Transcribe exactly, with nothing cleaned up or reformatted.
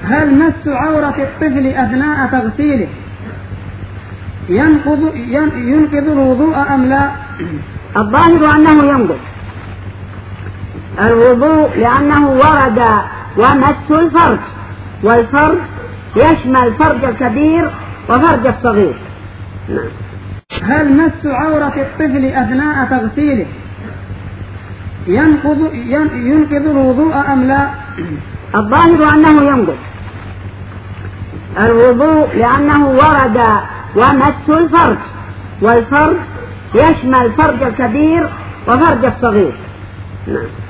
هل مس عورة الطفل أثناء تغسيله ينقض ينقض الوضوء أم لا؟ الظاهر أنه ينقض الوضوء لأنه ورد ومس الفرج، والفرج يشمل فرج الكبير وفرج الصغير. نعم. هل مس عورة الطفل أثناء تغسيله ينقض ينقض الوضوء أم لا؟ الظاهر أنه ينقض الوضوء لأنه ورد ومس الفرج، والفرج يشمل فرج الكبير وفرج الصغير. نعم.